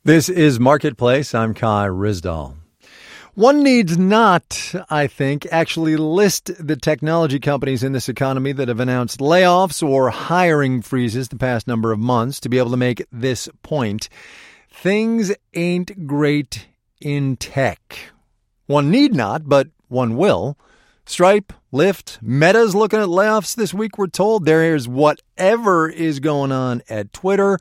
This is Marketplace. I'm Kai Ryssdal. One needs not, I think, actually list the technology companies in this economy that have announced layoffs or hiring freezes the past number of months to be able to make this point. Things ain't great in tech. One need not, but one will. Stripe, Lyft, Meta's looking at layoffs this week, we're told. There's whatever is going on at Twitter.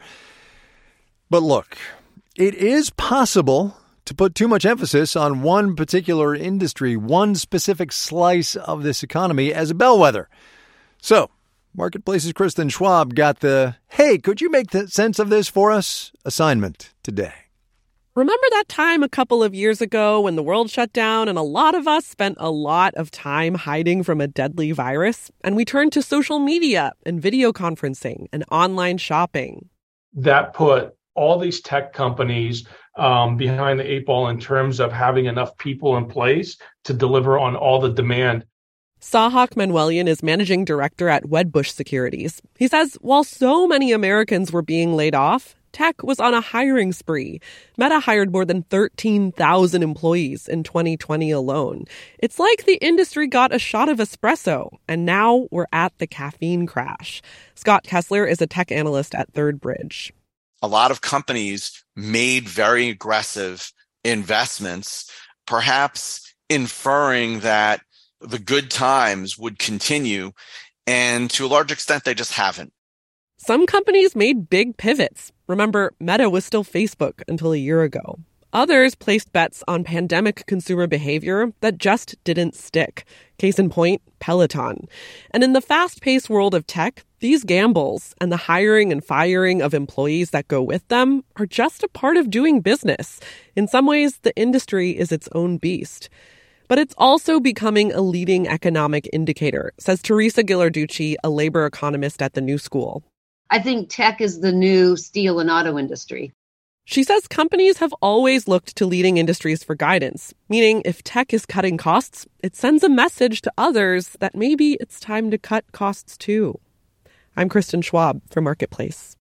But look, it is possible to put too much emphasis on one particular industry, one specific slice of this economy as a bellwether. So, Marketplace's Kristen Schwab got the, hey, could you make sense of this for us assignment today. Remember that time a couple of years ago when the world shut down and a lot of us spent a lot of time hiding from a deadly virus? And we turned to social media and video conferencing and online shopping. That put all these tech companies behind the eight ball in terms of having enough people in place to deliver on all the demand. Sahak Manuelian is managing director at Wedbush Securities. He says while so many Americans were being laid off, tech was on a hiring spree. Meta hired more than 13,000 employees in 2020 alone. It's like the industry got a shot of espresso, and now we're at the caffeine crash. Scott Kessler is a tech analyst at Third Bridge. A lot of companies made very aggressive investments, perhaps inferring that the good times would continue, and to a large extent, they just haven't. Some companies made big pivots. Remember, Meta was still Facebook until a year ago. Others placed bets on pandemic consumer behavior that just didn't stick. Case in point, Peloton. And in the fast-paced world of tech, these gambles and the hiring and firing of employees that go with them are just a part of doing business. In some ways, the industry is its own beast. But it's also becoming a leading economic indicator, says Teresa Ghilarducci, a labor economist at the New School. I think tech is the new steel and auto industry. She says companies have always looked to leading industries for guidance, meaning if tech is cutting costs, it sends a message to others that maybe it's time to cut costs too. I'm Kristen Schwab for Marketplace.